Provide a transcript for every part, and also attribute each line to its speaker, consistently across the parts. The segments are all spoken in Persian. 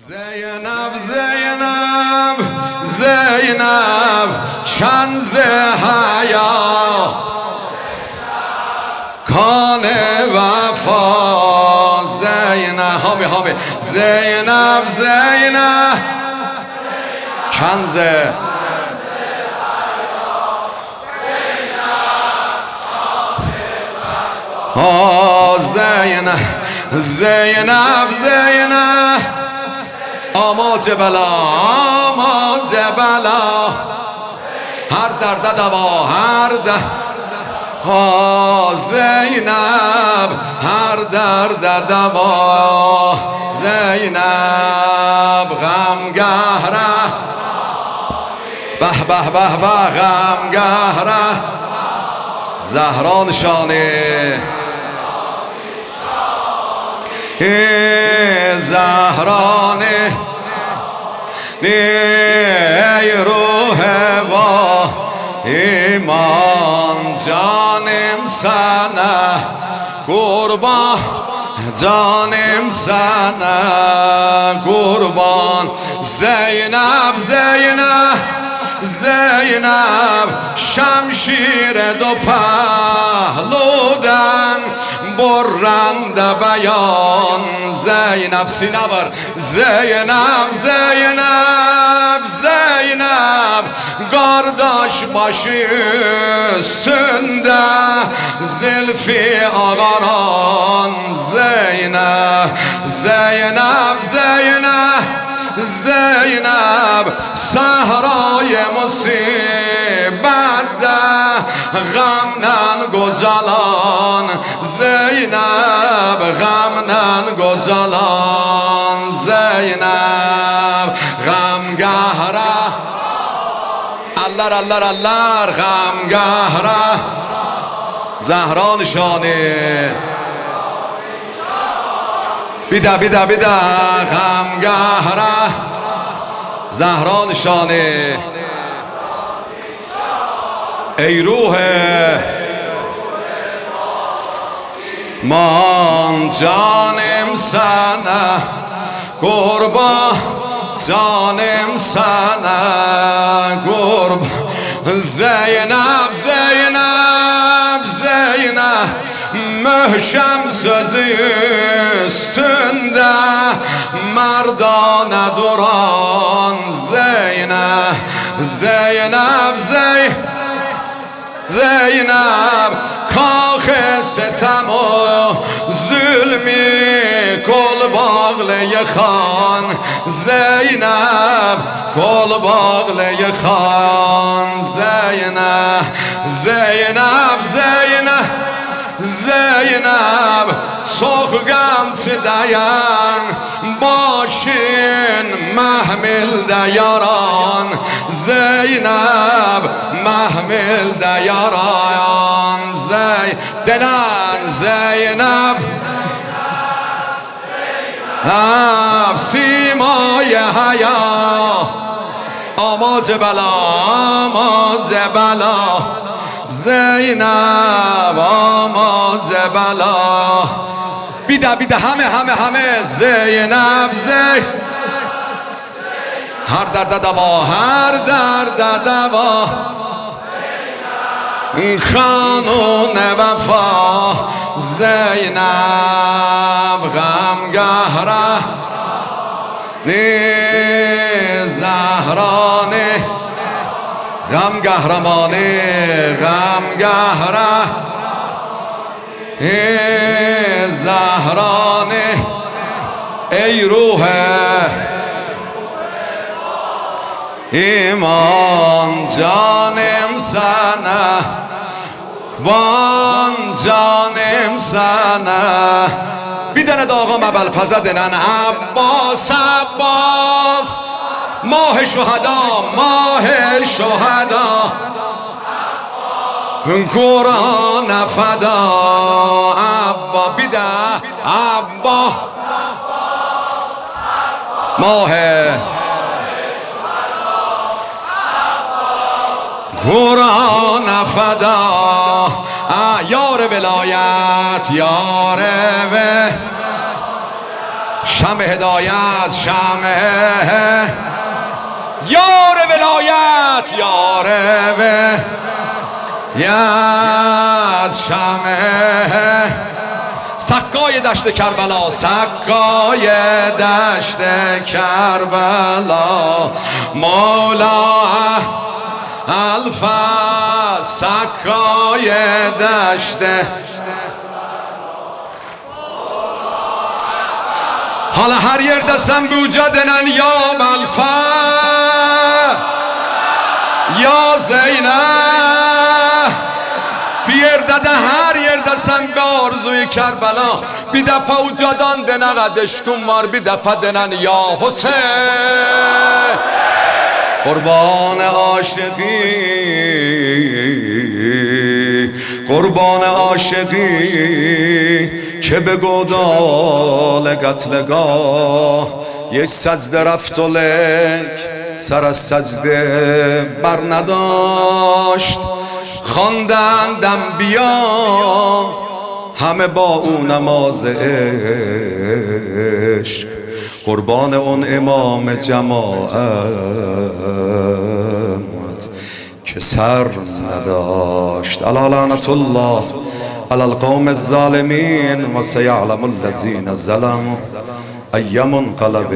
Speaker 1: زینب زینب زینب کنز حیا کان وفا زینب هابی زینب زینب کنز زینب زینب زینب آماج بلا آماج بلا هر درد دوا هر زینب هر درد دوا زینب غمگهره به به به به غمگهره زهرا نشانه زهرانه ای روح و ایمان جانم سنه قربان جانم سنه قربان زینب زینب زینب شمشیر دو پهلودن برنده بیان زینب سینه بر زینب زینب زینب گارداش باشی سنده زلفی آقاران زینب زینب زینب زینب صحرای مصیبت غمنن گجالان زینب غمنن گجالان زینب غمگهره اللر اللر اللر غمگهره زهرا نشانه بیده بیده بیده غمگهره زهرا نشانه ای روح من جانم سنه قربان جانم سنه قربان زینب زینب زینب محشم سازی سنده مردان دوران زینب زینب زینب کاخ ستم و ظلمی کل باغله خان زینب کل باغله خان زینب زینب زینب زینب سوخگم چه دیان باشین محمل دیاران زینب محمل دیاران دلن زینب سیمای حیا آماج بلا آماج بلا زینب آماج بلا بیده بیده همه زینب هر درد دوا هر درد دوا خانون وفا زینب غمگهره زهرانه غمگهرمانه غمگهره زهرانه ای روح ایمان جانم سنه وان جانم سنه بیدن آقا مبل فزدنن عباس عباس ماه شهدا ماه شهدا قرآن فدا عبا بیده عبا ماه قرآن فدا یار ولایت یار شمع هدایت، شمع یار ولایت، یار ولایت، شمع سکای دشت کربلا، سکای دشت کربلا، مولا الفا سکای دشت. حالا هر yer desem bu cadenen ya Melfa ya Zeynep bir yerde de her yerde sen be arzuyu Kerbela bir defa ucadan dene aşkım var bir defa denen ya Hüseyin kurban aşıkı قربان عاشقی که به گودال قتلگاه یک سجده رفت و لک سر از سجده بر نداشت خواندند انبیا همه با او نماز عشق قربان اون امام جماعت که سر نداشت. الا لعنت الله علی القوم الظالمین و سیعلم الذین ظلموا ای منقلب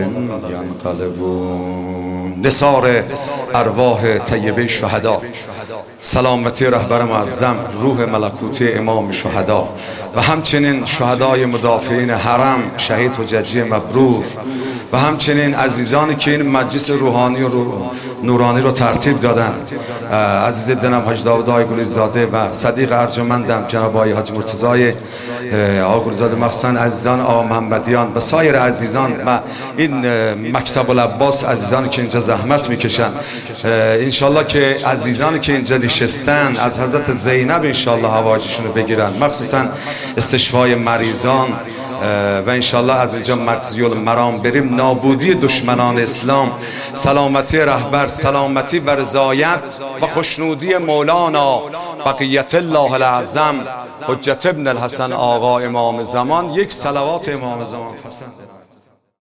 Speaker 1: ینقلبون. نثار ارواح طیبه شهدا، سلامتی رهبر معظم، روح ملکوتی امام شهدا و همچنین شهدای مدافعین حرم شهید حججی مبرور و همچنین عزیزانی که این مجلس روحانی و نورانی رو ترتیب دادند، عزیز دلم حاج داود آقای گلیزاده و صدیق ارجمندم جناب آقای حاج مرتضی آقای گلیزاده، مخصوصا عزیزان آقا محمدیان و سایر عزیزان و این مکتب العباس عزیزانی که اینجا زحمت میکشن. انشالله که عزیزانی که اینجا نشستن از حضرت زینب انشالله حوایجشون رو بگیرن، مخصوصا استشفای مریضان و انشالله از اینجا مقضی المرام بریم. نابودی دشمنان اسلام، سلامتی رهبر، سلامتی و رضایت و خوشنودی مولانا بقیت الله الاعظم حجت ابن الحسن آقا امام زمان. یک صلوات امام زمان پسند